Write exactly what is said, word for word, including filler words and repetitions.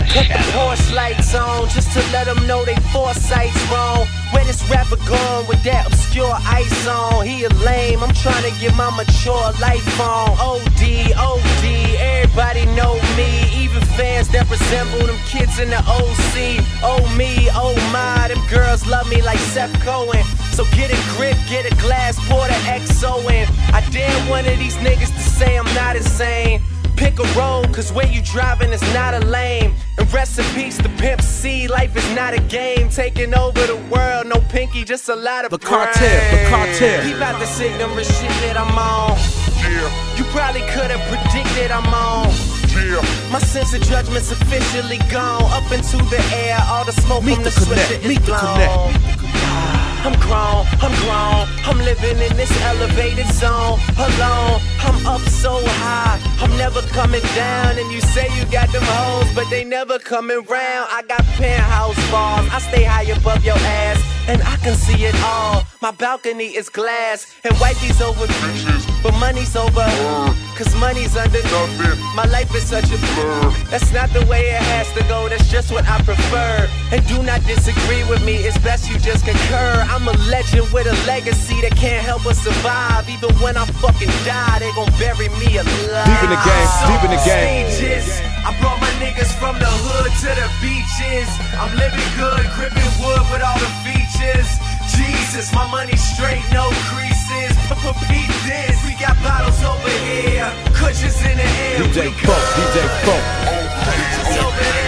Cut the Porsche lights on just to let them know they foresight's wrong. Where this rapper gone with that obscure ice on? He a lame, I'm trying to get my mature life on. O D, O D, everybody know me. Even fans that resemble them kids in the O C. Oh me, oh my, them girls love me like Seth Cohen. So get a grip, get a glass, pour the X O in. I dare one of these niggas to say I'm not insane. Pick a road, cause where you driving is not a lane. And rest in peace to Pimp C, life is not a game. Taking over the world, no pinky, just a lot of The brain. cartel, the cartel. He about to sing them shit that I'm on. Yeah, You probably could've predicted I'm on. yeah. My sense of judgment's officially gone. Up into the air, all the smoke Meet from the the connect, switcher meet is the blown. connect. I'm grown, I'm grown, I'm living in this elevated zone. Alone, I'm up so high, I'm never coming down. And you say you got them hoes, but they never coming round. I got penthouse bars, I stay high above your ass, and I can see it all. My balcony is glass, and wifey's over Bitches, but money's over, cause money's under. nothing, My life is such a blur. That's not the way it has to go, that's just what I prefer. And do not disagree with me, it's best you just concur. I'm a legend with a legacy that can't help but survive. Even when I fucking die, they gon' bury me alive. Deep in the game, deep in the game. Stages. I brought my niggas from the hood to the beaches. I'm living good, gripping wood with all the features. Jesus, my money straight, no creases. P-p-peep this, we got bottles over here, cushions in the air. D J we Funk, good. D J Funk. Cushions over there.